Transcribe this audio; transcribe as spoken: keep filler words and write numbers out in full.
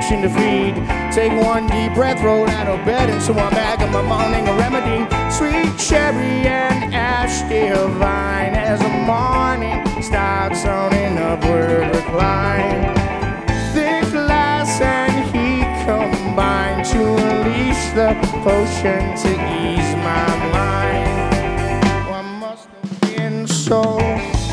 addiction to feed. Take one deep breath, roll out of bed, and so I'm back in my morning remedy. Sweet cherry and ash divine, as the morning starts on an upward recline. Thick glass and heat combine to unleash the potion to ease my mind.